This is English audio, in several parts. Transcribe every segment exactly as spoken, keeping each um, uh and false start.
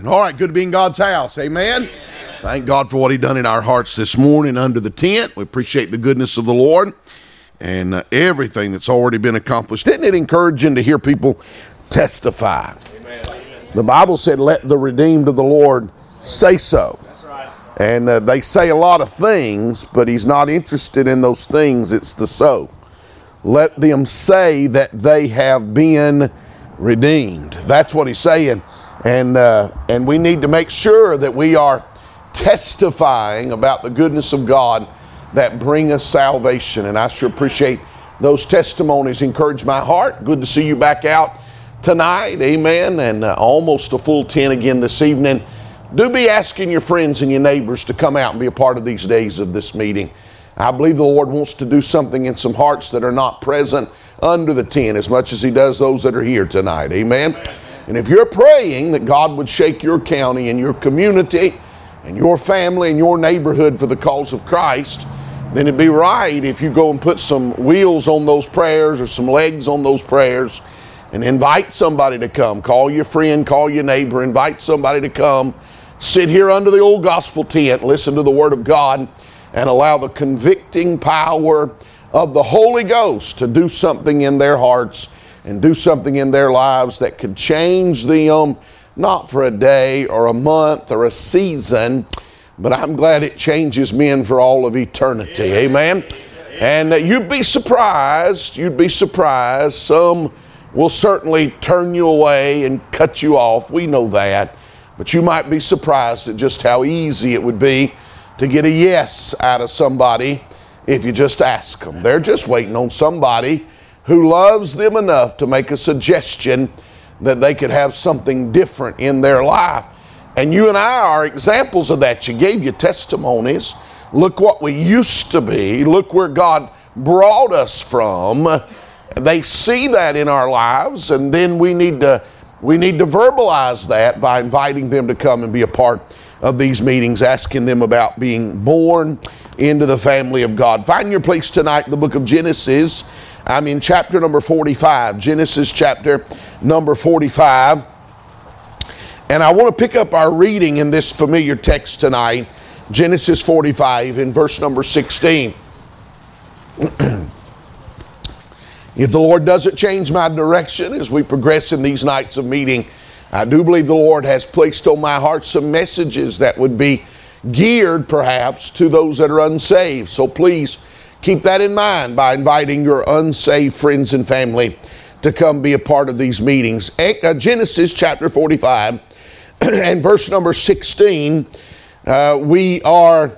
All right, good to be in God's house. Amen. Amen. Thank God for what He done in our hearts this morning under the tent. We appreciate the goodness of the Lord and uh, everything that's already been accomplished. Isn't it encouraging to hear people testify? Amen. The Bible said, let the redeemed of the Lord say so. That's right. And uh, they say a lot of things, but He's not interested in those things. It's the so. Let them say that they have been redeemed. That's what He's saying. And uh, and we need to make sure that we are testifying about the goodness of God that bring us salvation. And I sure appreciate those testimonies. Encourage my heart. Good to see you back out tonight. Amen. And uh, almost a full ten again this evening. Do be asking your friends and your neighbors to come out and be a part of these days of this meeting. I believe the Lord wants to do something in some hearts that are not present under the tent as much as He does those that are here tonight. Amen. Amen. And if you're praying that God would shake your county and your community and your family and your neighborhood for the cause of Christ, then it'd be right if you go and put some wheels on those prayers or some legs on those prayers and invite somebody to come. Call your friend, call your neighbor, invite somebody to come. Sit here under the old gospel tent, listen to the Word of God, and allow the convicting power of the Holy Ghost to do something in their hearts and do something in their lives that could change them, not for a day or a month or a season, but I'm glad it changes men for all of eternity. Yeah. Amen. And uh, you'd be surprised, you'd be surprised. Some will certainly turn you away and cut you off. We know that. But you might be surprised at just how easy it would be to get a yes out of somebody if you just ask them. They're just waiting on somebody who loves them enough to make a suggestion that they could have something different in their life. And you and I are examples of that. You gave your testimonies. Look what we used to be. Look where God brought us from. They see that in our lives, and then we need to we need to verbalize that by inviting them to come and be a part of these meetings, asking them about being born into the family of God. Find your place tonight in the book of Genesis. I'm in chapter number forty-five, Genesis chapter number forty-five. And I want to pick up our reading in this familiar text tonight, Genesis forty-five in verse number sixteen. If the Lord doesn't change my direction as we progress in these nights of meeting, I do believe the Lord has placed on my heart some messages that would be geared perhaps to those that are unsaved. So please keep that in mind by inviting your unsaved friends and family to come be a part of these meetings. Genesis chapter forty-five and verse number sixteen, uh, we are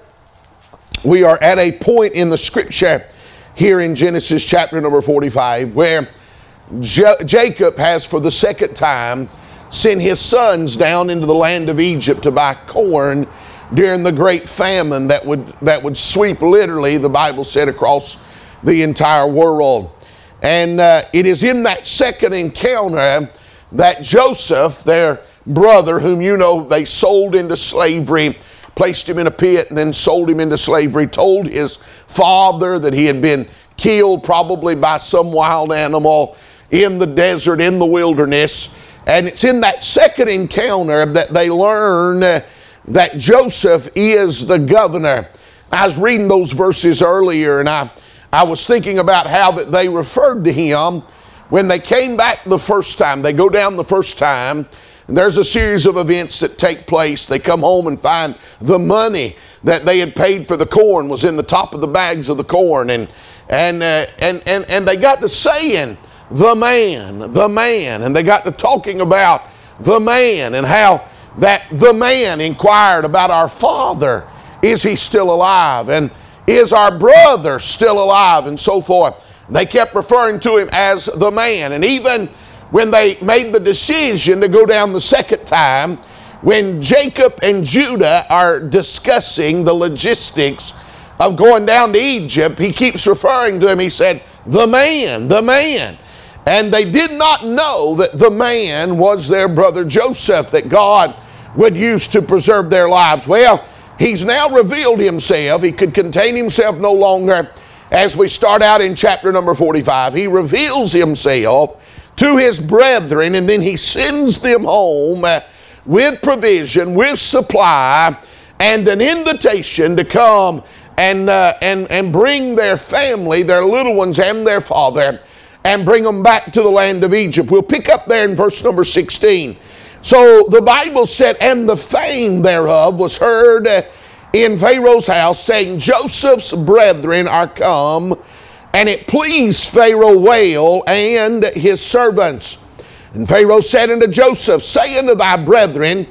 we are at a point in the scripture here in Genesis chapter number forty-five where J- Jacob has for the second time sent his sons down into the land of Egypt to buy corn during the great famine that would that would sweep literally, the Bible said, across the entire world. And uh, it is in that second encounter that Joseph, their brother, whom you know they sold into slavery, placed him in a pit and then sold him into slavery, told his father that he had been killed probably by some wild animal in the desert, in the wilderness. And it's in that second encounter that they learn uh, that Joseph is the governor. I was reading those verses earlier, and I, I was thinking about how that they referred to him when they came back the first time. They go down the first time, and there's a series of events that take place. They come home and find the money that they had paid for the corn was in the top of the bags of the corn, and and uh, and and and they got to saying, the man, the man, and they got to talking about the man and how that the man inquired about our father. Is he still alive? And is our brother still alive? And so forth. They kept referring to him as the man. And even when they made the decision to go down the second time, when Jacob and Judah are discussing the logistics of going down to Egypt, he keeps referring to him. He said, the man, the man. And they did not know that the man was their brother Joseph, that God would use to preserve their lives. Well, he's now revealed himself. He could contain himself no longer. As we start out in chapter number forty-five, he reveals himself to his brethren, and then he sends them home with provision, with supply, and an invitation to come and, uh, and, and bring their family, their little ones and their father, and bring them back to the land of Egypt. We'll pick up there in verse number sixteen. So the Bible said, and the fame thereof was heard in Pharaoh's house, saying, Joseph's brethren are come, and it pleased Pharaoh well and his servants. And Pharaoh said unto Joseph, say unto thy brethren,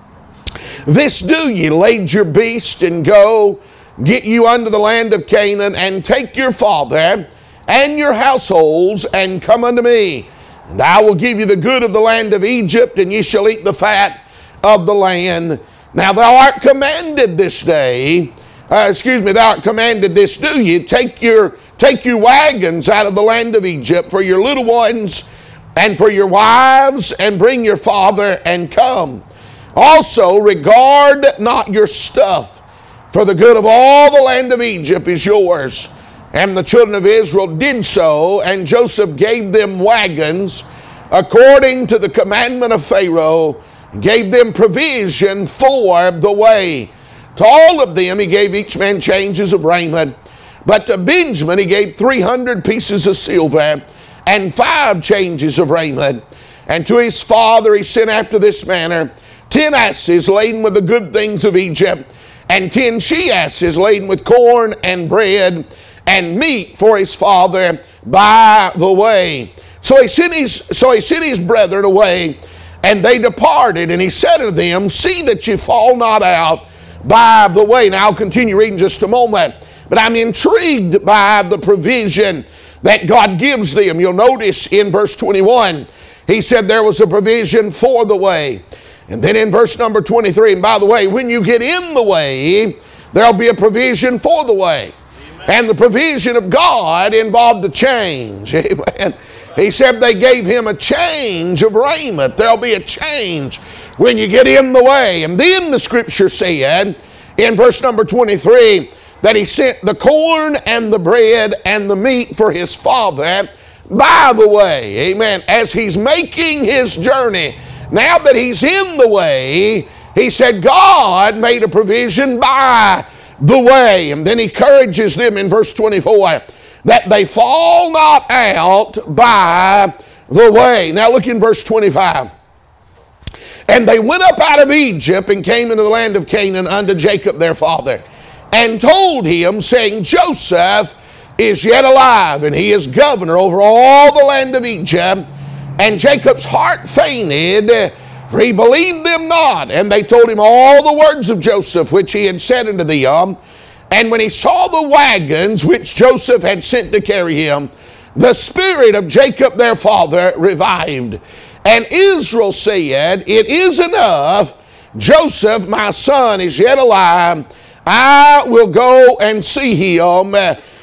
this do ye, lade your beast, and go, get you unto the land of Canaan, and take your father and your households, and come unto me. And I will give you the good of the land of Egypt, and ye shall eat the fat of the land. Now thou art commanded this day, uh, excuse me, thou art commanded this do ye, take your, take your wagons out of the land of Egypt for your little ones and for your wives, and bring your father and come. Also regard not your stuff, for the good of all the land of Egypt is yours. And the children of Israel did so, and Joseph gave them wagons according to the commandment of Pharaoh, gave them provision for the way. To all of them he gave each man changes of raiment, but to Benjamin he gave three hundred pieces of silver and five changes of raiment. And to his father he sent after this manner, ten asses laden with the good things of Egypt, and ten she-asses laden with corn and bread, and meat for his father by the way. So he sent his, so he sent his brethren away, and they departed. And he said to them, see that you fall not out by the way. Now I'll continue reading just a moment, but I'm intrigued by the provision that God gives them. You'll notice in verse twenty-one, he said there was a provision for the way. And then in verse number twenty-three, and by the way, when you get in the way, there'll be a provision for the way. And the provision of God involved a change. Amen. He said they gave him a change of raiment. There'll be a change when you get in the way. And then the scripture said in verse number twenty-three that he sent the corn and the bread and the meat for his father by the way. Amen. As he's making his journey, now that he's in the way, he said God made a provision by the way. And then he encourages them in verse twenty-four that they fall not out by the way. Now look in verse twenty-five. And they went up out of Egypt and came into the land of Canaan unto Jacob their father, and told him, saying, Joseph is yet alive, and he is governor over all the land of Egypt. And Jacob's heart fainted, for he believed them not. And they told him all the words of Joseph, which he had said unto them. And when he saw the wagons which Joseph had sent to carry him, the spirit of Jacob their father revived. And Israel said, it is enough. Joseph my son is yet alive. I will go and see him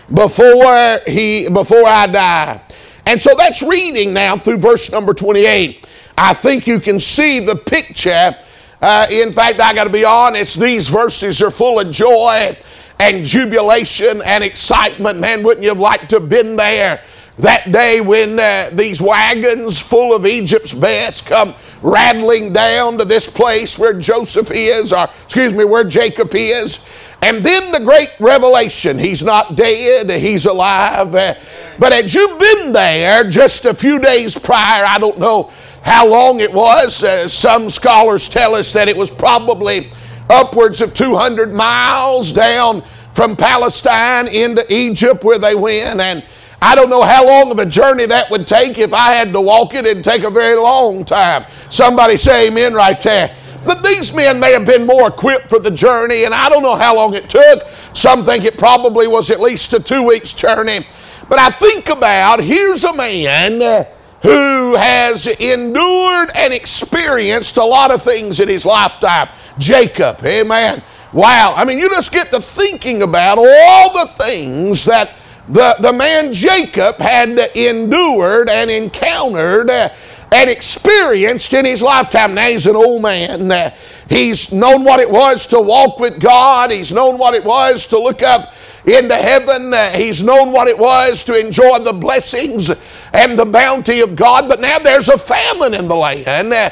before he before I die. And so that's reading now through verse number twenty-eight. I think you can see the picture. Uh, in fact, I got to be honest, these verses are full of joy and jubilation and excitement. Man, wouldn't you have liked to have been there that day when uh, these wagons full of Egypt's best come rattling down to this place where Joseph is, or excuse me, where Jacob is. And then the great revelation, he's not dead, he's alive. Uh, but had you been there just a few days prior, I don't know how long it was. Uh, some scholars tell us that it was probably upwards of two hundred miles down from Palestine into Egypt where they went. And I don't know how long of a journey that would take. If I had to walk it, it'd take a very long time. Somebody say amen right there. But these men may have been more equipped for the journey, and I don't know how long it took. Some think it probably was at least a two weeks journey. But I think about, here's a man who has endured and experienced a lot of things in his lifetime. Jacob, amen. Wow, I mean, you just get to thinking about all the things that the, the man Jacob had endured and encountered and experienced in his lifetime. Now he's an old man. He's known what it was to walk with God. He's known what it was to look up into heaven. Uh, he's known what it was to enjoy the blessings and the bounty of God. But now there's a famine in the land. Uh,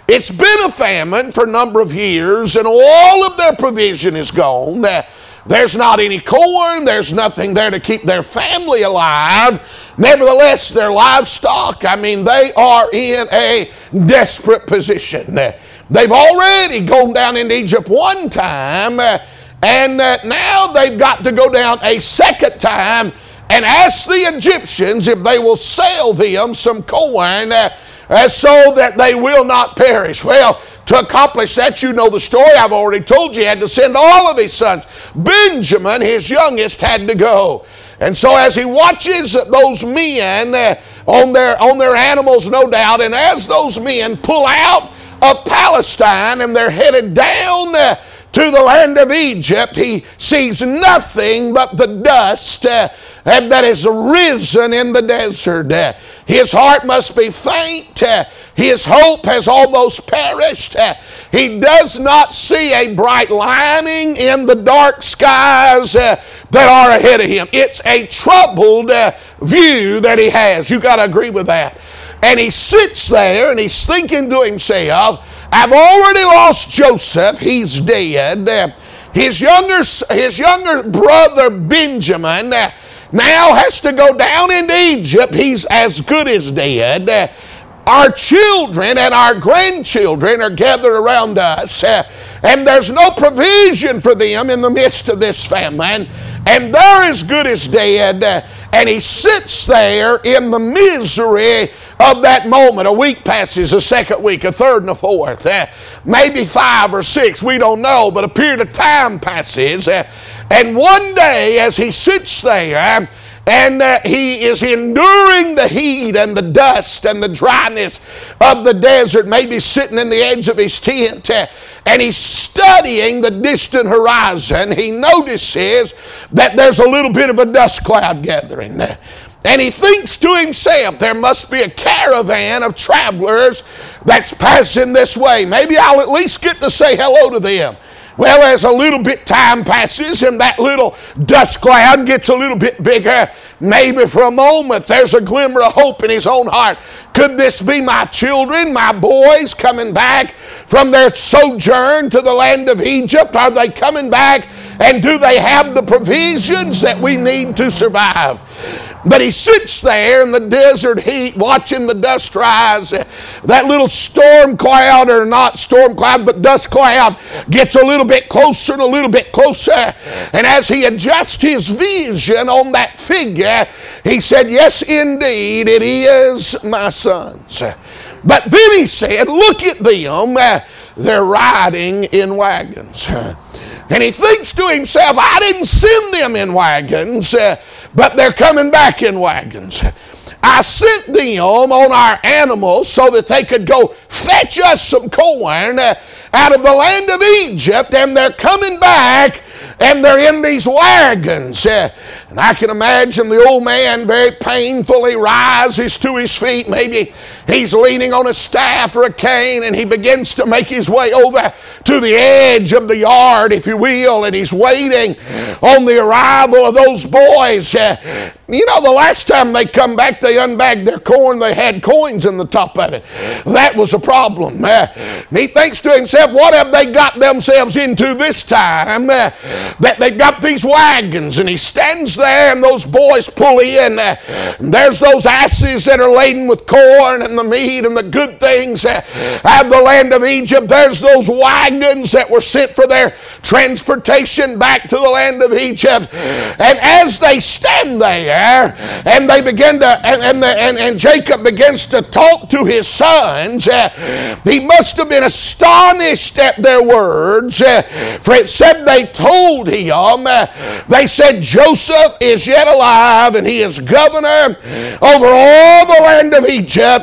It's been a famine for a number of years, and all of their provision is gone. Uh, there's not any corn. There's nothing there to keep their family alive. Nevertheless, their livestock, I mean, they are in a desperate position. Uh, they've already gone down into Egypt one time, uh, and uh, now they've got to go down a second time and ask the Egyptians if they will sell them some corn uh, uh, so that they will not perish. Well, to accomplish that, you know the story. I've already told you. He had to send all of his sons. Benjamin, his youngest, had to go. And so as he watches those men uh, on their on their animals, no doubt, and as those men pull out of Palestine and they're headed down uh, to the land of Egypt, he sees nothing but the dust uh, that has risen in the desert. Uh, his heart must be faint. Uh, his hope has almost perished. Uh, he does not see a bright lining in the dark skies uh, that are ahead of him. It's a troubled uh, view that he has. You've got to agree with that. And he sits there and he's thinking to himself, I've already lost Joseph. He's dead. Uh, his younger, his younger brother Benjamin uh, now has to go down into Egypt. He's as good as dead. Uh, our children and our grandchildren are gathered around us, uh, and there's no provision for them in the midst of this famine, and they're as good as dead. Uh, and he sits there in the misery of that moment. A week passes, a second week, a third and a fourth, uh, maybe five or six, we don't know, but a period of time passes. Uh, and one day as he sits there, and uh, he is enduring the heat and the dust and the dryness of the desert, maybe sitting in the edge of his tent, uh, and he's studying the distant horizon, he notices that there's a little bit of a dust cloud gathering. Uh, And he thinks to himself, there must be a caravan of travelers that's passing this way. Maybe I'll at least get to say hello to them. Well, as a little bit time passes and that little dust cloud gets a little bit bigger, maybe for a moment there's a glimmer of hope in his own heart. Could this be my children, my boys coming back from their sojourn to the land of Egypt? Are they coming back, and do they have the provisions that we need to survive? But he sits there in the desert heat watching the dust rise. That little storm cloud, or not storm cloud, but dust cloud, gets a little bit closer and a little bit closer. And as he adjusts his vision on that figure, he said, yes, indeed, it is my sons. But then he said, look at them. They're riding in wagons. And he thinks to himself, I didn't send them in wagons, uh, but they're coming back in wagons. I sent them on our animals so that they could go fetch us some corn uh, out of the land of Egypt, and they're coming back, and they're in these wagons. Uh, and I can imagine the old man very painfully rises to his feet. Maybe he's leaning on a staff or a cane, and he begins to make his way over to the edge of the yard, if you will, and he's waiting on the arrival of those boys. Uh, you know, the last time they come back, they unbagged their corn. They had coins in the top of it. That was a problem. Uh, he thinks to himself, what have they got themselves into this time? Uh, that they've got these wagons. And he stands there, and those boys pull in. Uh, there's those asses that are laden with corn and the meat and the good things uh, out of the land of Egypt. There's those wagons that were sent for their transportation back to the land of Egypt. And as they stand there, and they begin to, and, and, the, and, and Jacob begins to talk to his sons, uh, he must have been astonished at their words, uh, for it said they told him, uh, they said, Joseph is yet alive, and he is governor over all the land of Egypt.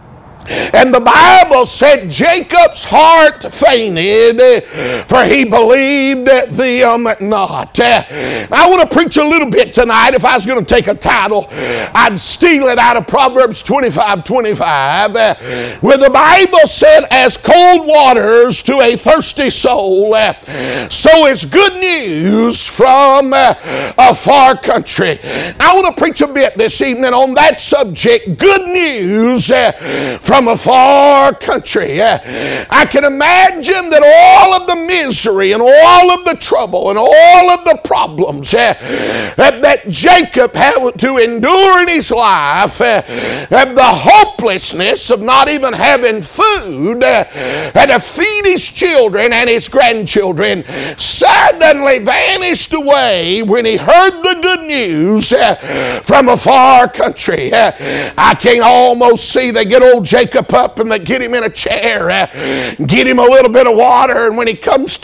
And the Bible said Jacob's heart fainted, for he believed them not. I want to preach a little bit tonight. If I was going to take a title, I'd steal it out of Proverbs twenty-five twenty-five, where the Bible said, as cold waters to a thirsty soul, so is good news from a far country. I want to preach a bit this evening on that subject, good news from from a far country. I can imagine that all of the misery and all of the trouble and all of the problems that, that Jacob had to endure in his life, and the hopelessness of not even having food and to feed his children and his grandchildren, suddenly vanished away when he heard the good news from a far country. I can almost see they get old Jacob up and they get him in a chair, get him a little bit of water, and when he comes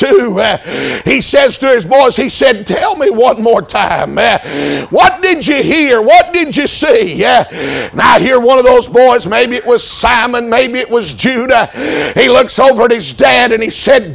to, he says to his boys, he said, tell me one more time, what did you hear? What did you see? And I hear one of those boys, maybe it was Simon, maybe it was Judah, he looks over at his dad and he said,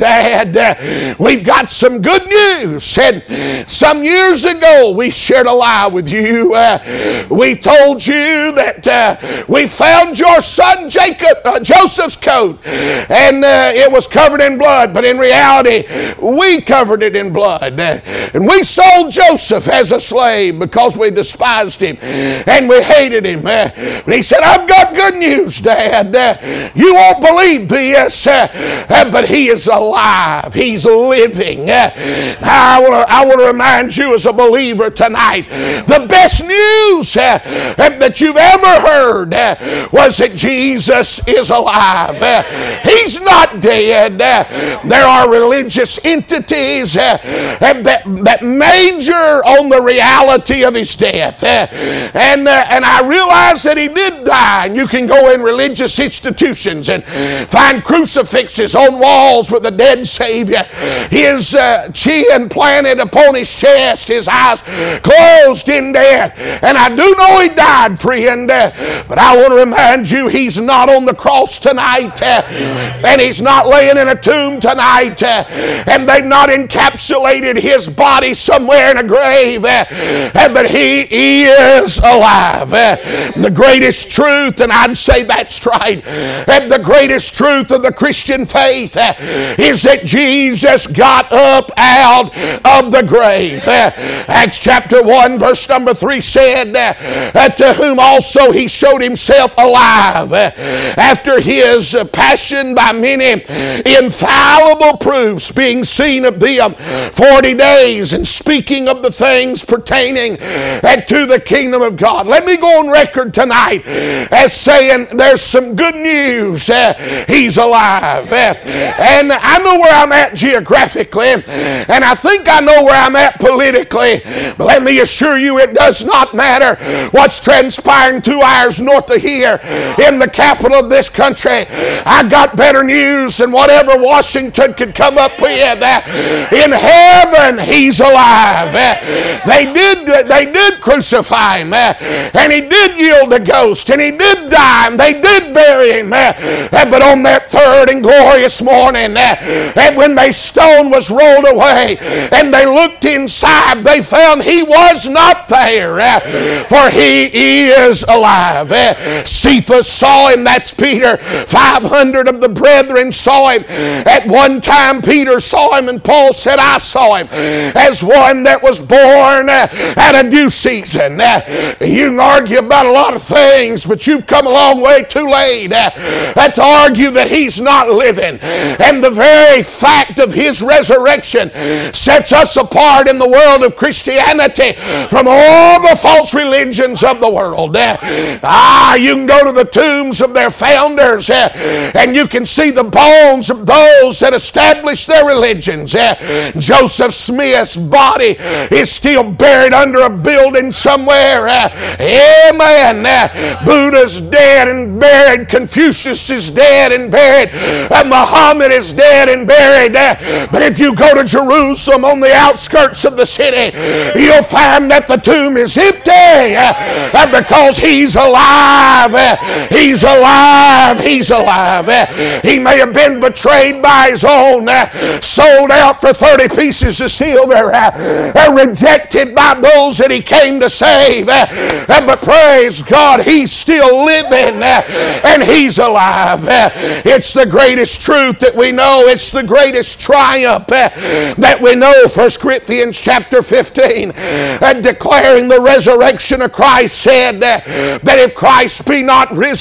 Dad, we've got some good news. Said, some years ago we shared a lie with you. Uh, we told you that uh, we found your son Jacob, uh, Joseph's coat, and uh, it was covered in blood, but in reality we covered it in blood. Uh, and we sold Joseph as a slave because we despised him and we hated him. Uh, and he said, I've got good news, Dad. Uh, you won't believe this, uh, uh, but he is alive. He's living. Uh, I want to I want to remind you as a believer tonight, the best news uh, that you've ever heard uh, was that Jesus is alive. Uh, he's not dead. Uh, there are religious entities uh, that, that major on the reality of his death. Uh, and, uh, and I realize that he did die. And you can go in religious institutions and find crucifixes on walls with the dead Savior. His uh, chin planted upon his chest, his eyes closed in death. And I do know he died, friend, uh, but I want to remind you he's not on the cross tonight, uh, and he's not laying in a tomb tonight, uh, and they've not encapsulated his body somewhere in a grave, uh, uh, but he is alive. Uh, the greatest truth, and I'd say that's right, uh, the greatest truth of the Christian faith uh, is that Jesus got up out of the grave. Uh, Acts chapter one verse number three said uh, to whom also he showed himself alive uh, after his uh, passion by many infallible proofs, being seen of them forty days, and speaking of the things pertaining uh, to the kingdom of God. Let me go on record tonight as saying there's some good news. Uh, he's alive. Uh, and I know where I'm at geographically, and I think I know where I'm at politically, but let me assure you it does not matter what's transpiring two hours north of here in the capital of this country. I got better news than whatever Washington could come up with. In heaven, he's alive. They did, they did crucify him, and he did yield the ghost, and he did die, and they did bury him. But on that third and glorious morning, and when the stone was rolled away, and they looked inside, they found he was not there, for he is alive. Cephas saw him, that's Peter. five hundred of the brethren saw him. At one time Peter saw him, and Paul said, I saw him as one that was born at a due season. You can argue about a lot of things, but you've come a long way too late to argue that he's not living. And the very fact of his resurrection sets us apart in the world of Christianity from all the false religions of the world. Ah, you can go to the tombs of their founders and you can see the bones of those that established their religions. Joseph Smith's body is still buried under a building somewhere. Amen. Buddha's dead and buried. Confucius is dead and buried. Muhammad is dead and buried. But if you go to Jerusalem on the outskirts of the city, you'll find that the tomb is empty because he's alive. He's alive. He's alive. He may have been betrayed by his own, sold out for thirty pieces of silver, rejected by those that he came to save. But praise God, he's still living and he's alive. It's the greatest truth that we know. It's the greatest triumph that we know. First Corinthians chapter fifteen, declaring the resurrection of Christ, said that if Christ be not risen,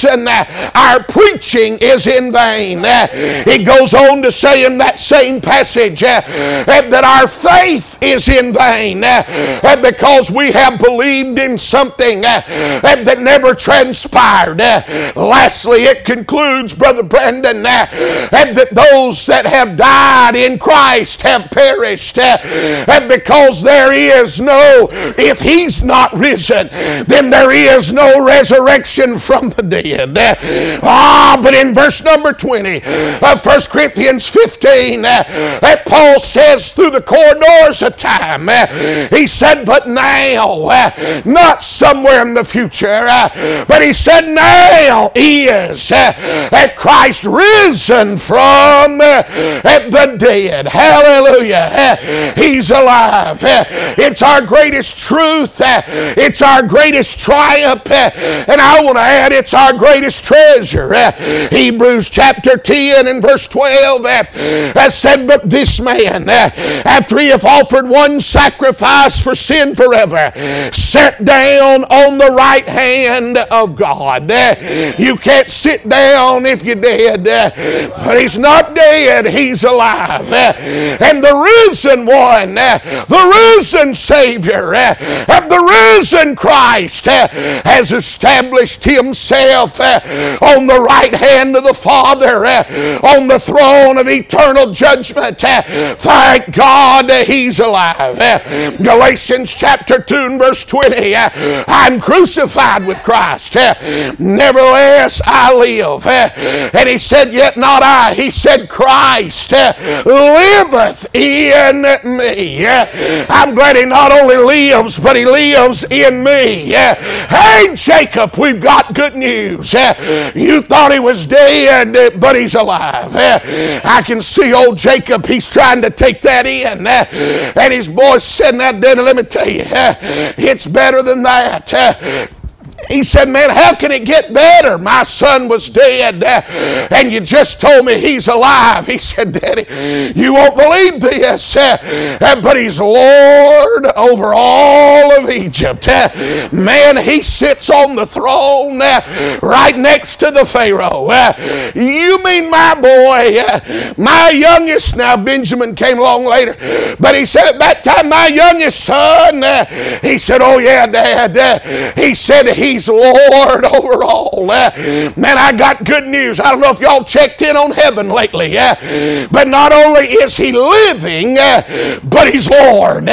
our preaching is in vain. It goes on to say in that same passage that our faith is in vain because we have believed in something that never transpired. Lastly, it concludes, Brother Brandon, that those that have died in Christ have perished because there is no, if He's not risen, then there is no resurrection from the dead. Ah, but in verse number twenty of First Corinthians fifteen, that Paul says through the corridors of time, he said, but now, not somewhere in the future, but he said now is that Christ risen from the dead. Hallelujah. He's alive. It's our greatest truth. It's our greatest triumph. And I want to add, it's our greatest treasure. Hebrews chapter ten and verse twelve that said, but this man, after he hath offered one sacrifice for sin forever, sat down on the right hand of God. You can't sit down if you're dead, but He's not dead, He's alive. And the risen one, the risen Savior, the risen Christ has established Himself on the right hand of the Father, on the throne of eternal judgment. Thank God He's alive. Galatians chapter two and verse twenty, I'm crucified with Christ, nevertheless I live. And he said, yet not I. He said, Christ liveth in me. I'm glad He not only lives, but He lives in me. Hey, Jacob, we've got good news. You thought he was dead, but he's alive. I can see old Jacob, he's trying to take that in. And his boy's sitting out there, let me tell you, it's better than that. He said, man, how can it get better? My son was dead, and you just told me he's alive. He said, Daddy, you won't believe this, but he's Lord over all of Egypt. Man, he sits on the throne right next to the Pharaoh. You mean my boy, my youngest, now Benjamin came along later, but he said at that time, my youngest son, he said, oh yeah, Dad. He said, he He's Lord over all. Man, I got good news. I don't know if y'all checked in on heaven lately, but not only is He living, but He's Lord.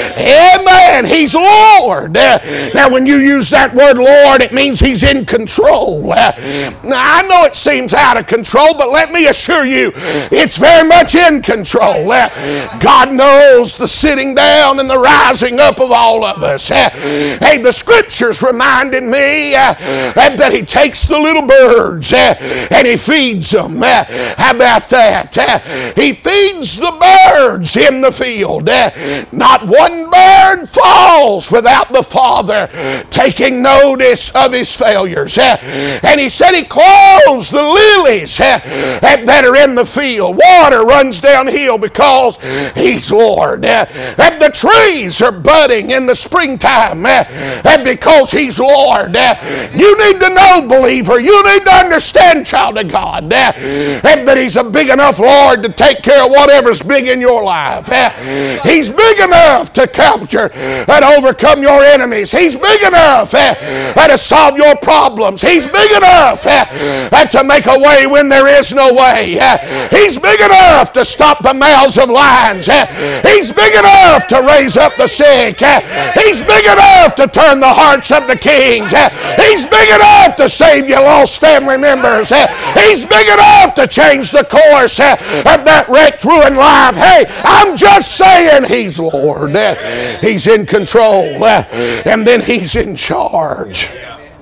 Amen. He's Lord. Now, when you use that word Lord, it means He's in control. Now, I know it seems out of control, but let me assure you, it's very much in control. God knows the sitting down and the rising up of all of us. Hey, the Scriptures reminded me uh, that He takes the little birds uh, and He feeds them. Uh, how about that? Uh, he feeds the birds in the field. Uh, not one bird falls without the Father taking notice of His failures. Uh, and He said He clothes the lilies uh, that are in the field. Water runs downhill because He's Lord. Uh, and the trees are budding in the springtime uh, and because He's Lord. You need to know, believer, you need to understand, child of God, that He's a big enough Lord to take care of whatever's big in your life. He's big enough to capture and overcome your enemies. He's big enough to solve your problems. He's big enough to make a way when there is no way. He's big enough to stop the mouths of lions. He's big enough to raise up the sick. He's big enough to turn the hearts of the kings. He's big enough to save your lost family members. He's big enough to change the course of that wrecked, ruined life. Hey, I'm just saying He's Lord. He's in control. And then He's in charge.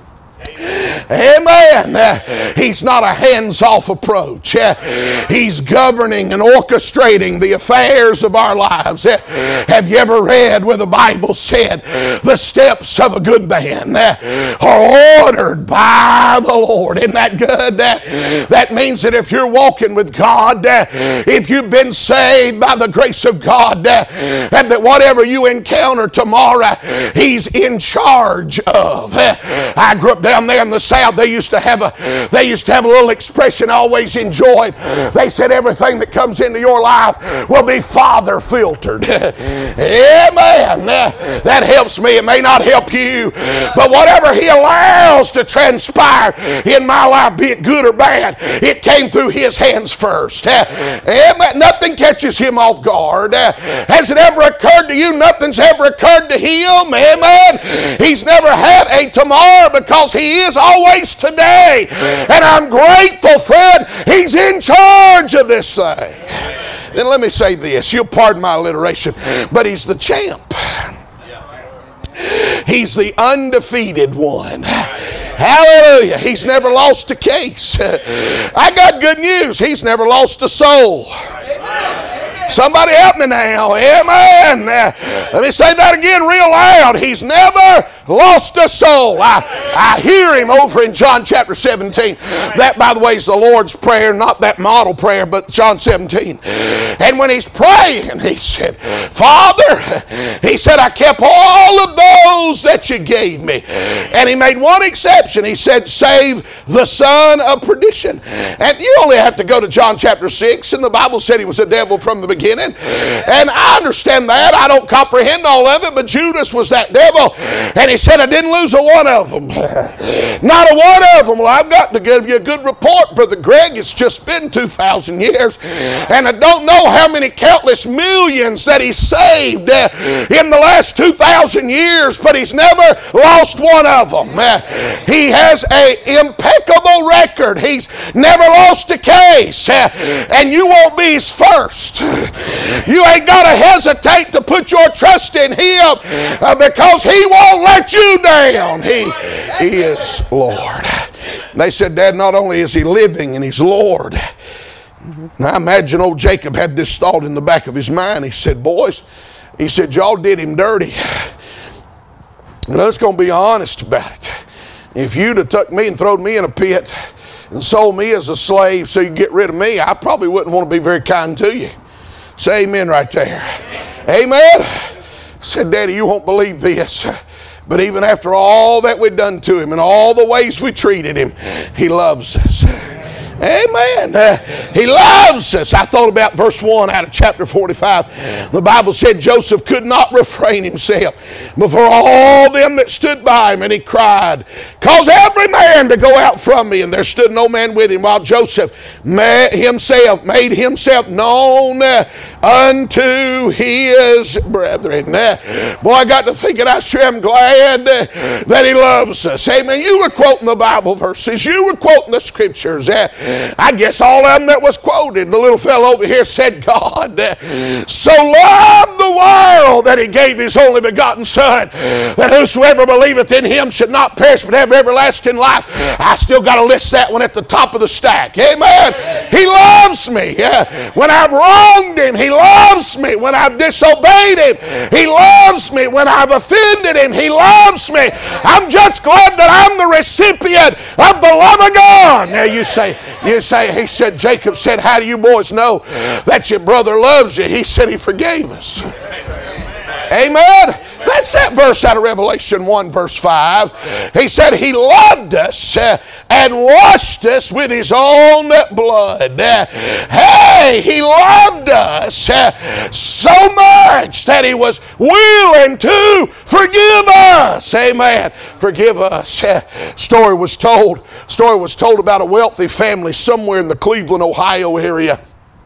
Amen. Uh, he's not a hands-off approach. Uh, he's governing and orchestrating the affairs of our lives. Uh, have you ever read where the Bible said the steps of a good man uh, are ordered by the Lord? Isn't that good? Uh, that means that if you're walking with God, uh, if you've been saved by the grace of God, uh, and that whatever you encounter tomorrow, He's in charge of. Uh, I grew up down there in the South, they used to have a they used to have a little expression I always enjoyed. They said everything that comes into your life will be Father filtered. Amen. That helps me. It may not help you, but whatever He allows to transpire in my life, be it good or bad, it came through His hands first. Amen. Nothing catches Him off guard. Has it ever occurred to you? Nothing's ever occurred to Him. Amen. He's never had a tomorrow because He is always today. And I'm grateful, friend, He's in charge of this thing. Then let me say this. You'll pardon my alliteration, but He's the champ. He's the undefeated one. Hallelujah. He's never lost a case. I got good news. He's never lost a soul. Somebody help me now. Amen. Let me say that again real loud. He's never lost a soul. I, I hear Him over in John chapter seventeen. That, by the way, is the Lord's Prayer, not that model prayer, but John seventeen. And when He's praying, He said, Father, He said, I kept all of those that You gave me. And He made one exception. He said, save the son of perdition. And you only have to go to John chapter six, and the Bible said he was a devil from the beginning. And I understand that. I don't comprehend all of it, but Judas was that devil. And he said, I didn't lose a one of them. Not a one of them. Well, I've got to give you a good report, Brother Greg. It's just been two thousand years. And I don't know how many countless millions that He's saved uh, in the last two thousand years, but He's never lost one of them. Uh, he has an impeccable record. He's never lost a case. Uh, and you won't be His first. You ain't got to hesitate to put your trust in Him uh, because He won't let you down. He, he is Lord. And they said, Dad, not only is He living and He's Lord. Now I imagine old Jacob had this thought in the back of his mind. He said, boys, he said, y'all did him dirty. And let's going to be honest about it. If you'd have took me and thrown me in a pit and sold me as a slave so you get rid of me, I probably wouldn't want to be very kind to you. Say amen right there. Amen. Said, Daddy, you won't believe this, but even after all that we've done to him and all the ways we treated him, He loves us. Amen. Uh, he loves us. I thought about verse one out of chapter forty-five. The Bible said Joseph could not refrain himself before all them that stood by him, and he cried, cause every man to go out from me. And there stood no man with him, while Joseph made himself, made himself known uh, unto his brethren. Uh, boy, I got to thinking, I sure am glad uh, that He loves us. Amen. You were quoting the Bible verses. You were quoting the scriptures. Uh, I guess all of them that was quoted, the little fellow over here said, God uh, so loved the world that He gave His only begotten Son, that whosoever believeth in Him should not perish but have everlasting life. I still got to list that one at the top of the stack. Amen. He loves me. Uh, when I've wronged Him, He loves me. When I've disobeyed Him, He loves me. When I've offended Him, He loves me. I'm just glad that I'm the recipient of the love of God. Now you say, You say, he said, Jacob said, how do you boys know that your brother loves you? He said He forgave us. Amen. That's that verse out of Revelation one verse five. He said He loved us uh, and washed us with His own blood. Uh, hey, He loved us uh, so much that He was willing to forgive us. Amen. Forgive us. Uh, story was told. Story was told about a wealthy family somewhere in the Cleveland, Ohio area.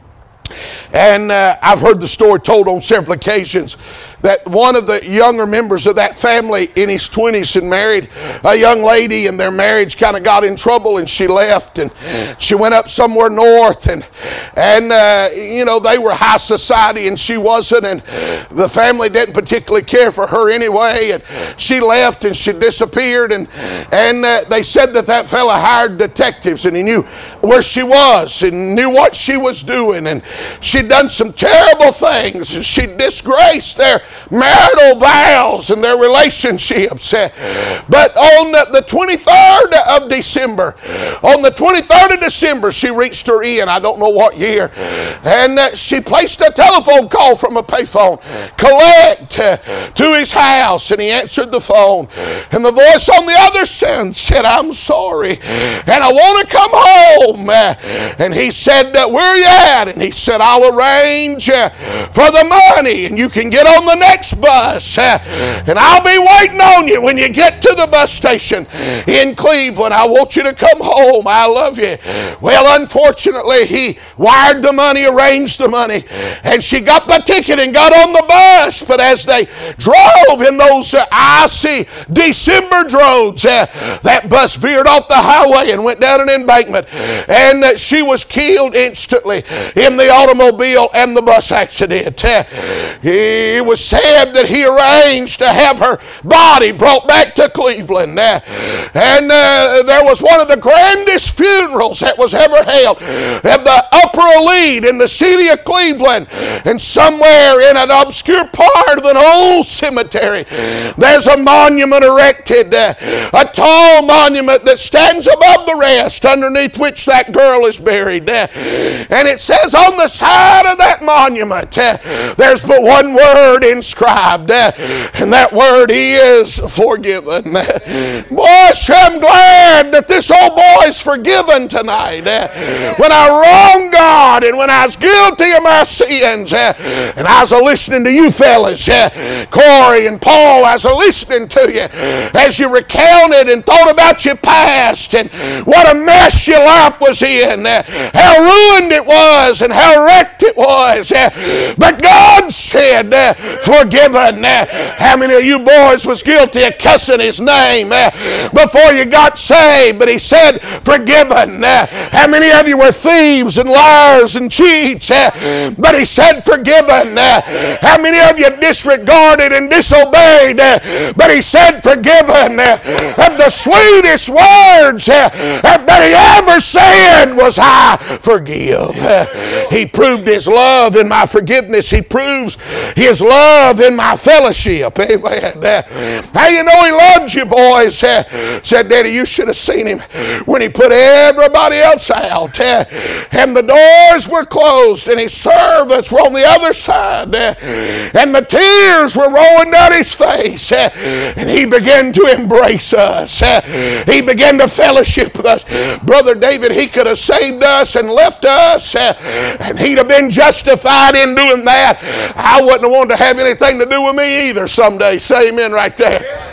And uh, I've heard the story told on several occasions that one of the younger members of that family in his twenties had married a young lady, and their marriage kind of got in trouble, and she left, and she went up somewhere north, and and uh, you know, they were high society and she wasn't, and the family didn't particularly care for her anyway, and she left and she disappeared, and and uh, they said that that fella hired detectives, and he knew where she was and knew what she was doing, and she she'd done some terrible things. She'd disgraced their marital vows and their relationships. But on the twenty-third of December, on the twenty-third of December, she reached her end. I don't know what year. And she placed a telephone call from a payphone, collect to his house. And he answered the phone. And the voice on the other end said, I'm sorry, and I want to come home. And he said, where are you at? And he said, I'll arrange for the money, and you can get on the next bus. And I'll be waiting on you when you get to the bus station in Cleveland. I want you to come home. I love you. Well, unfortunately, he wired the money, arranged the money, and she got the ticket and got on the bus. But as they drove in those uh, icy December roads, uh, that bus veered off the highway and went down an embankment, and uh, she was killed instantly in the automobile and the bus accident. Uh, it was said that he arranged to have her body brought back to Cleveland, uh, and uh, there was one of the grandest funerals that was ever held at the upper elite in the city of Cleveland. And somewhere in an obscure part of an old cemetery, there's a monument erected, uh, a tall monument that stands above the rest, underneath which that girl is buried. Uh, and it says on the side of that monument, uh, there's but one word inscribed, uh, and that word is forgiven. Uh, boy, sure I'm glad that this old boy's forgiven tonight. Uh, when I wronged God and when I was guilty of my sins, uh, and I was listening to you fellas, uh, Corey and Paul, I was listening to you as you recounted and thought about your past and what a mess your life was in, uh, how ruined it was and how wrecked it was. Uh, but God said, uh, forgiven. Uh, how many of you boys was guilty of cussing his name uh, before you got saved? But he said, forgiven. Uh, how many of you were thieves and liars and cheats? Uh, but he said, forgiven. Uh, how many of you disregarded and disobeyed? Uh, but he said, forgiven. Uh, and the sweetest words uh, that he ever said was, I forgive. Uh, he proved his love in my forgiveness. He proves his love in my fellowship. Amen. Uh, how you know he loved you, boys? Uh, said, Daddy, you should have seen him when he put everybody else out. Uh, and the doors were closed and his servants were on the other side. Uh, and the tears were rolling down his face. Uh, and he began to embrace us. Uh, he began to fellowship with us. Brother David, he could have saved us and left us, uh, and he'd have been justified in doing that. I wouldn't have wanted to have anything to do with me either someday. Say amen right there.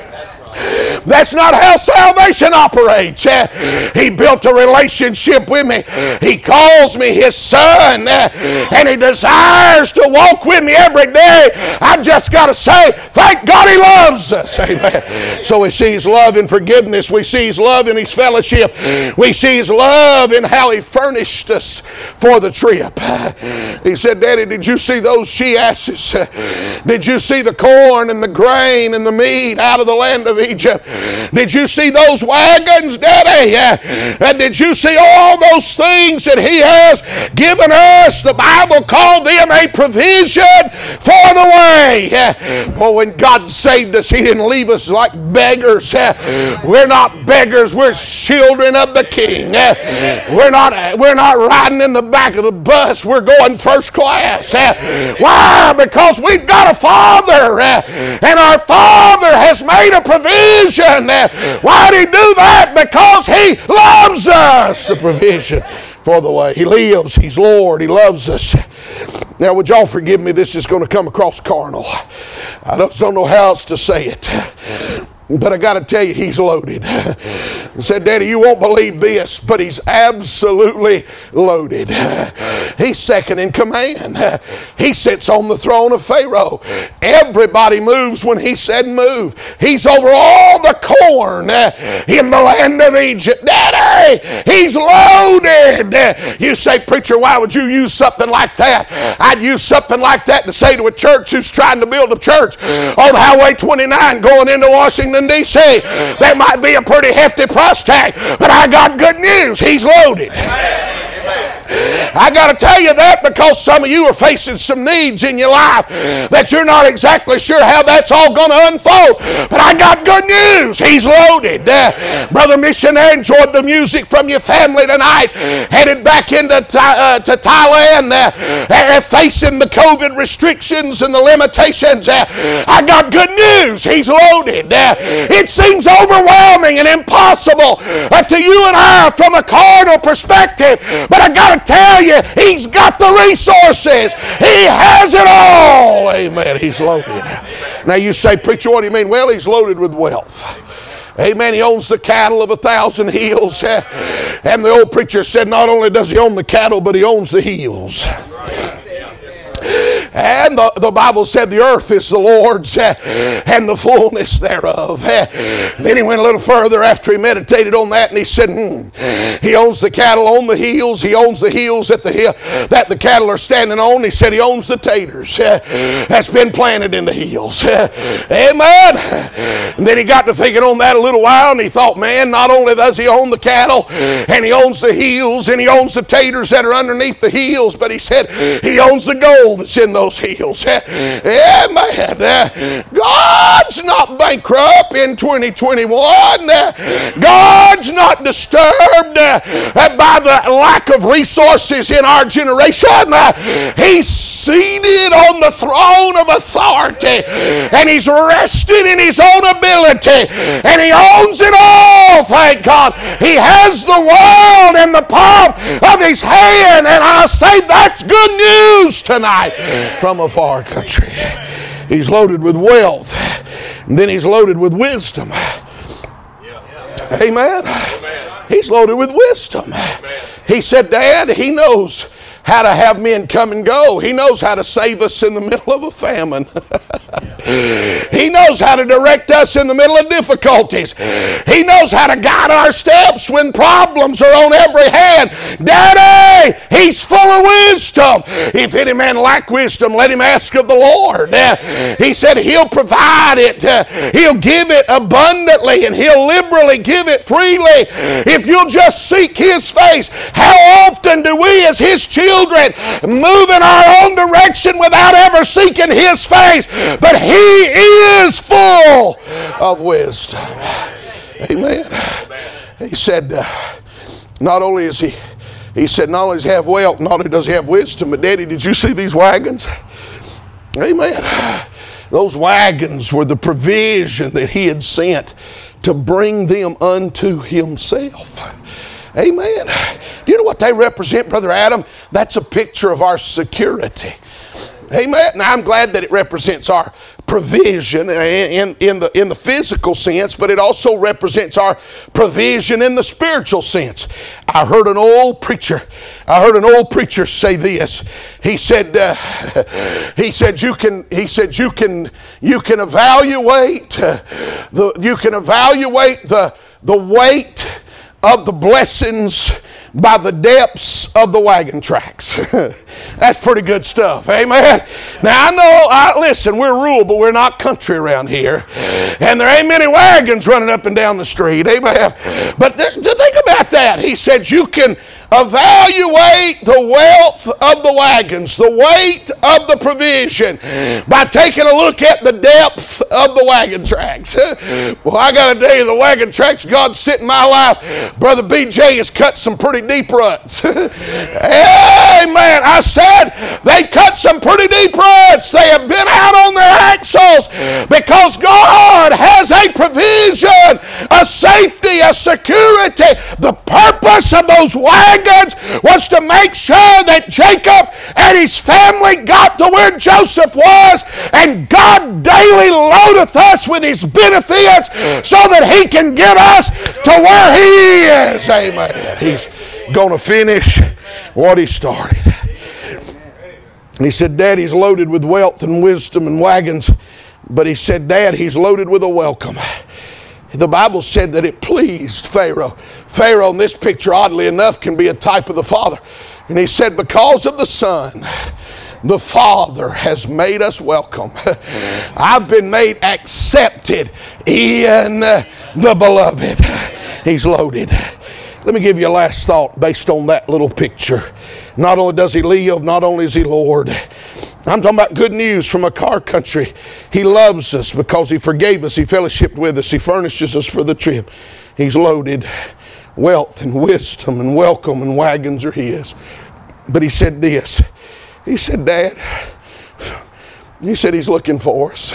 That's not how salvation operates. Uh, he built a relationship with me. He calls me his son, uh, and he desires to walk with me every day. I just got to say, thank God he loves us. Amen. So we see his love in forgiveness. We see his love in his fellowship. We see his love in how he furnished us for the trip. He said, Daddy, did you see those she-asses? Did you see the corn and the grain and the meat out of the land of Egypt? Did you see those wagons, Daddy? Uh, did you see all those things that he has given us? The Bible called them a provision for the way. Uh, well, when God saved us, he didn't leave us like beggars. Uh, we're not beggars. We're children of the King. Uh, we're not we're not riding in the back of the bus. We're going first class. Uh, why? Because we've got a Father, uh, and our Father has made a provision. Uh, why did he do that? Because he loves us. The provision for the way. He lives. He's Lord. He loves us. Now, would y'all forgive me? This is going to come across carnal. I don't, don't know how else to say it. But I got to tell you, he's loaded. I said, Daddy, you won't believe this, but he's absolutely loaded. He's second in command. He sits on the throne of Pharaoh. Everybody moves when he said move. He's over all the corn in the land of Egypt. Daddy, he's loaded. You say, preacher, why would you use something like that? I'd use something like that to say to a church who's trying to build a church on Highway twenty-nine going into Washington, D C That might be a pretty hefty price tag, but I got good news. He's loaded. I got to tell you that because some of you are facing some needs in your life that you're not exactly sure how that's all going to unfold. But I got good news. He's loaded. Uh, Brother Missionary, enjoyed the music from your family tonight. Headed back into uh, to Thailand, uh, uh, facing the COVID restrictions and the limitations. Uh, I got good news. He's loaded. Uh, it seems overwhelming and impossible uh, to you and I from a carnal perspective. But I got to tell you, He's got the resources. He has it all. Amen. He's loaded. Now you say, preacher, what do you mean? Well, He's loaded with wealth. Amen. He owns the cattle of a thousand hills. And the old preacher said not only does He own the cattle, but He owns the hills. And the, the Bible said the earth is the Lord's uh, and the fullness thereof. Uh, then he went a little further after he meditated on that, and he said, hmm, He owns the cattle on the hills. He owns the hills that the hill that the cattle are standing on. He said He owns the taters uh, that's been planted in the hills. Uh, amen. And then he got to thinking on that a little while, and he thought, man, not only does He own the cattle, and He owns the hills, and He owns the taters that are underneath the hills, but he said He owns the gold that's in those hills. Amen. God's not bankrupt in twenty twenty-one. God's not disturbed by the lack of resources in our generation. He's seated on the throne of authority, and He's rested in His own ability, and He owns it all. Thank God. He has the world in the palm of His hand, and I say that's good news tonight from a far country. He's loaded with wealth, and then He's loaded with wisdom. Amen. He's loaded with wisdom. He said, Dad, He knows how to have men come and go. He knows how to save us in the middle of a famine. He knows how to direct us in the middle of difficulties. He knows how to guide our steps when problems are on every hand. Daddy, He's full of wisdom. If any man lack wisdom, let him ask of the Lord. Uh, he said He'll provide it. Uh, he'll give it abundantly, and He'll liberally give it freely. If you'll just seek His face. How often do we as His children move in our own direction without ever seeking His face? But He is full of wisdom. Amen. He said, uh, not only is He, He said, not only does He have wealth, not only does He have wisdom, but Daddy, did you see these wagons? Amen. Those wagons were the provision that He had sent to bring them unto Himself. Amen. Do you know what they represent, Brother Adam? That's a picture of our security. Amen. Now, I'm glad that it represents our provision in, in, the, in the physical sense, but it also represents our provision in the spiritual sense. I heard an old preacher, I heard an old preacher say this. He said, uh, he said, you can, he said, you can, you can evaluate, uh, the, you can evaluate the, the weight of the blessings by the depths of the wagon tracks. That's pretty good stuff. Amen. Now I know, I, listen, we're rural, but we're not country around here. And there ain't many wagons running up and down the street. Amen. But th- to think about that, he said you can evaluate the wealth of the wagons, the weight of the provision, by taking a look at the depth of the wagon tracks. Well, I got to tell you, the wagon tracks God sent in my life, Brother B J has cut some pretty deep ruts. Amen. I said they cut some pretty deep ruts. They have been out on their axles because God has a provision, a safety, a security. The purpose of those wagons was to make sure that Jacob and his family got to where Joseph was, and God daily loadeth us with His benefits so that He can get us to where He is. Amen. He's going to finish what He started. He said, Dad, He's loaded with wealth and wisdom and wagons. But he said, Dad, He's loaded with a welcome. The Bible said that it pleased Pharaoh. Pharaoh in this picture, oddly enough, can be a type of the Father. And he said, because of the Son, the Father has made us welcome. I've been made accepted in the Beloved. He's loaded. Let me give you a last thought based on that little picture. Not only does he live, not only is he Lord. I'm talking about good news from a car country. He loves us because he forgave us. He fellowshiped with us. He furnishes us for the trip. He's loaded. Wealth and wisdom and welcome and wagons are his. But he said this. He said, Dad, he said he's looking for us.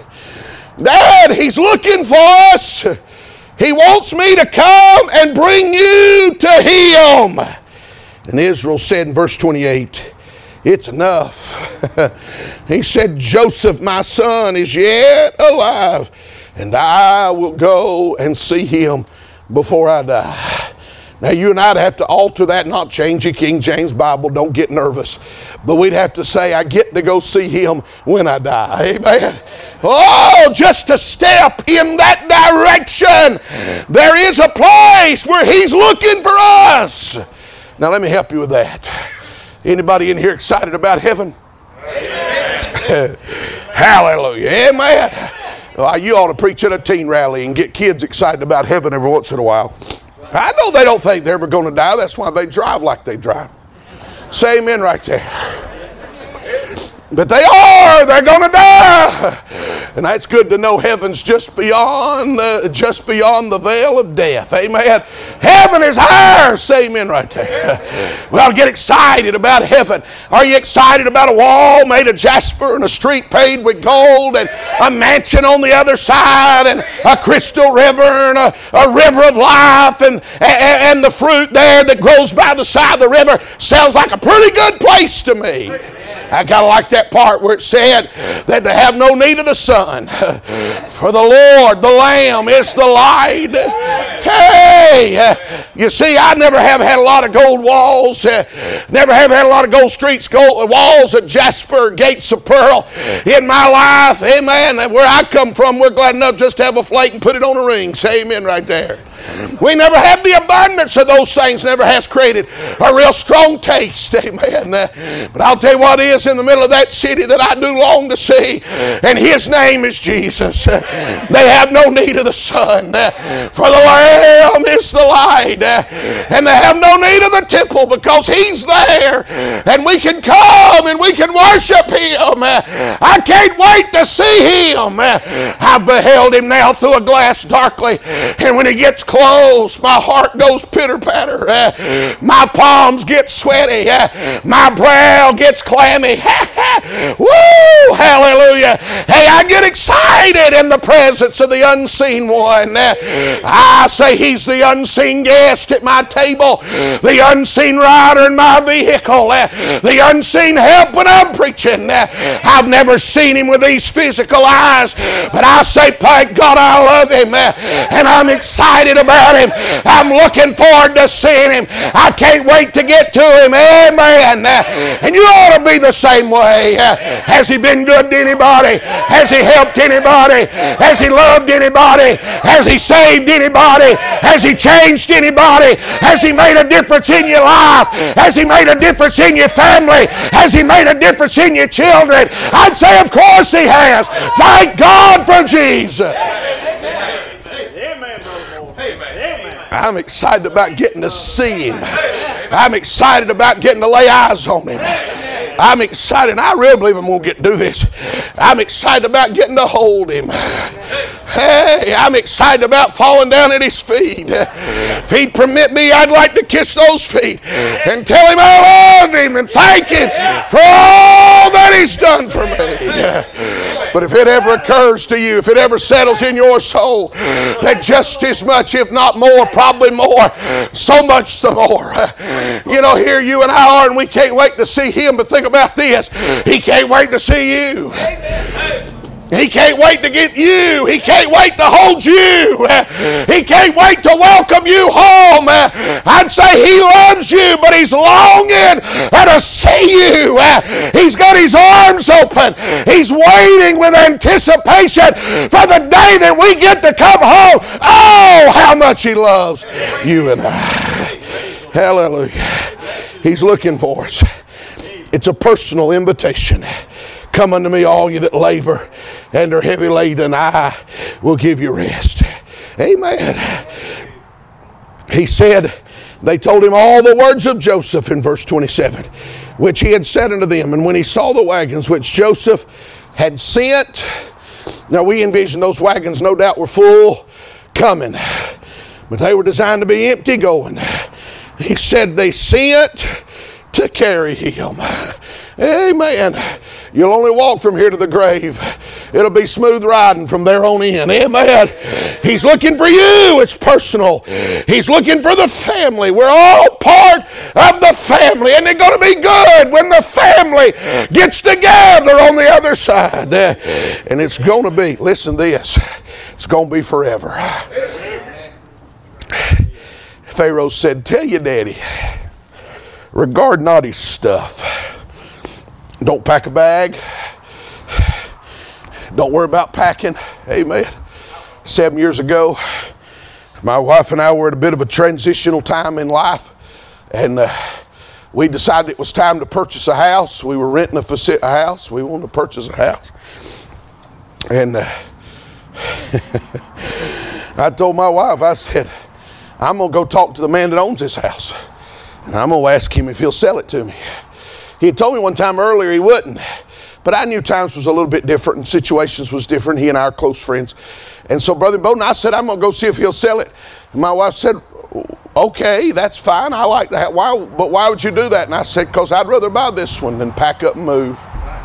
Dad, he's looking for us. He wants me to come and bring you to him. And Israel said in verse twenty-eight, it's enough. He said, Joseph, my son, is yet alive, and I will go and see him before I die. Now, you and I'd have to alter that, not change your King James Bible. Don't get nervous. But we'd have to say, I get to go see him when I die. Amen. Oh, just a step in that direction. There is a place where he's looking for us. Now, let me help you with that. Anybody in here excited about heaven? Amen. Hallelujah. Amen. Well, you ought to preach at a teen rally and get kids excited about heaven every once in a while. I know they don't think they're ever going to die. That's why they drive like they drive. Say amen right there. But they are. They're going to die. And that's good to know heaven's just beyond, uh, just beyond the veil of death. Amen. Heaven is ours. Say amen right there. We ought to get excited about heaven. Are you excited about a wall made of jasper and a street paved with gold and a mansion on the other side and a crystal river and a, a river of life and, and, and the fruit there that grows by the side of the river? Sounds like a pretty good place to me. I kind of like that part where it said that they have no need of the sun, for the Lord, the Lamb, is the light. Hey, you see, I never have had a lot of gold walls, never have had a lot of gold streets, gold walls of jasper, gates of pearl in my life. Amen. Where I come from, we're glad enough just to have a flake and put it on a ring. Say amen right there. We never have the abundance of those things. Never has created a real strong taste. Amen. But I'll tell you what is in the middle of that city that I do long to see, and his name is Jesus. They have no need of the sun, for the Lamb is the light. And they have no need of the temple because he's there, and we can come and we can worship him. I can't wait to see him. I beheld him now through a glass darkly, and when he gets close, my heart goes pitter-patter. Uh, my palms get sweaty. Uh, my brow gets clammy. Woo! Hallelujah. Hey, I get excited in the presence of the unseen one. Uh, I say he's the unseen guest at my table, the unseen rider in my vehicle, uh, the unseen help when I'm preaching. Uh, I've never seen him with these physical eyes, but I say, thank God I love him, uh, and I'm excited about him. I'm looking forward to seeing him. I can't wait to get to him. Amen. And you ought to be the same way. Has he been good to anybody? Has he helped anybody? Has he loved anybody? Has he saved anybody? Has he changed anybody? Has he made a difference in your life? Has he made a difference in your family? Has he made a difference in your children? I'd say of course he has. Thank God for Jesus. I'm excited about getting to see him. I'm excited about getting to lay eyes on him. I'm excited, and I really believe I'm going to get to do this. I'm excited about getting to hold him. Hey, I'm excited about falling down at his feet. If he'd permit me, I'd like to kiss those feet and tell him I love him and thank him for all that he's done for me. But if it ever occurs to you, if it ever settles in your soul that just as much, if not more, probably more, so much the more. You know, here you and I are, and we can't wait to see him, but think about this. He can't wait to see you. He can't wait to get you. He can't wait to hold you. He can't wait to welcome you home. I'd say he loves you, but he's longing to see you. He's got his arms open. He's waiting with anticipation for the day that we get to come home. Oh, how much he loves you and I. Hallelujah. He's looking for us. It's a personal invitation. Come unto me, all you that labor and are heavy laden, I will give you rest. Amen. He said They told him all the words of Joseph in verse twenty-seven, which he had said unto them. And when he saw the wagons which Joseph had sent, now we envision those wagons no doubt were full coming, but they were designed to be empty going. He said they sent to carry him. Amen. You'll only walk from here to the grave. It'll be smooth riding from there on in. Amen. He's looking for you. It's personal. He's looking for the family. We're all part of the family. And it's going to be good when the family gets together on the other side. And it's going to be, listen to this, it's going to be forever. Pharaoh said, tell your daddy, regard not his stuff. Don't pack a bag. Don't worry about packing. Amen. Seven years ago, my wife and I were at a bit of a transitional time in life, and uh, we decided it was time to purchase a house. We were renting a, faci- a house. We wanted to purchase a house. And uh, I told my wife, I said, I'm going to go talk to the man that owns this house, and I'm going to ask him if he'll sell it to me. He had told me one time earlier he wouldn't, but I knew times was a little bit different and situations was different. He and I are close friends. And so Brother Bowden, I said, I'm going to go see if he'll sell it. And my wife said, okay, that's fine. I like that. Why? But why would you do that? And I said, because I'd rather buy this one than pack up and move.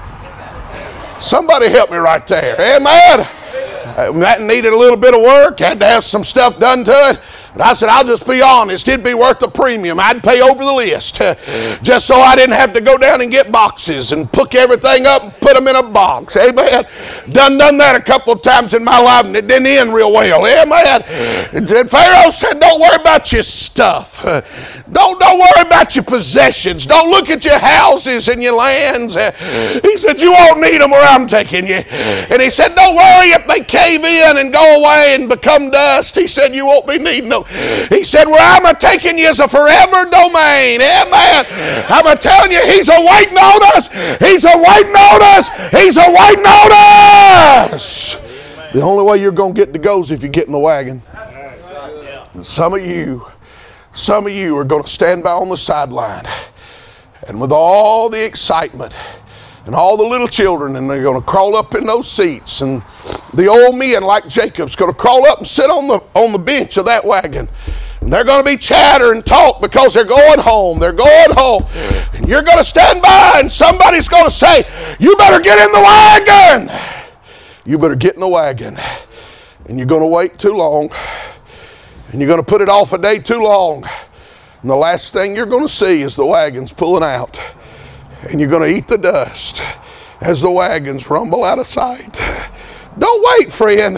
Somebody help me right there. Amen. That needed a little bit of work. Had to have some stuff done to it. But I said, I'll just be honest, it'd be worth the premium. I'd pay over the list uh, just so I didn't have to go down and get boxes and pick everything up and put them in a box. Amen. Done done that a couple of times in my life and it didn't end real well. Amen. And Pharaoh said, don't worry about your stuff. Uh, don't, don't worry about your possessions. Don't look at your houses and your lands. Uh, he said, you won't need them where I'm taking you. And he said, don't worry if they cave in and go away and become dust. He said, you won't be needing them. He said, where I'm a taking you is a forever domain. Amen. I'm a telling you, he's a waiting on us. He's a waiting on us. He's a waiting on us. The only way you're going to get to go is if you get in the wagon. And some of you, some of you are going to stand by on the sideline. And with all the excitement and all the little children, and they're going to crawl up in those seats, and the old men like Jacob's going to crawl up and sit on the on the bench of that wagon, and they're going to be chatter and talk because they're going home. They're going home, and you're going to stand by, and somebody's going to say, "You better get in the wagon. You better get in the wagon." And you're going to wait too long, and you're going to put it off a day too long, and the last thing you're going to see is the wagons pulling out. And you're going to eat the dust as the wagons rumble out of sight. Don't wait, friend.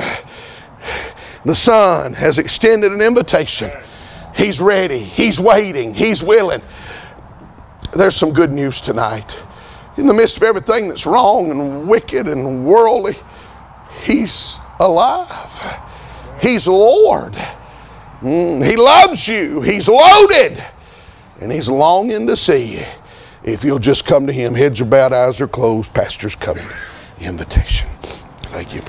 The Son has extended an invitation. He's ready. He's waiting. He's willing. There's some good news tonight. In the midst of everything that's wrong and wicked and worldly, He's alive. He's Lord. Mm, he loves you. He's loaded. And He's longing to see you. If you'll just come to Him, heads are bowed, eyes are closed, pastor's coming. Invitation. Thank you.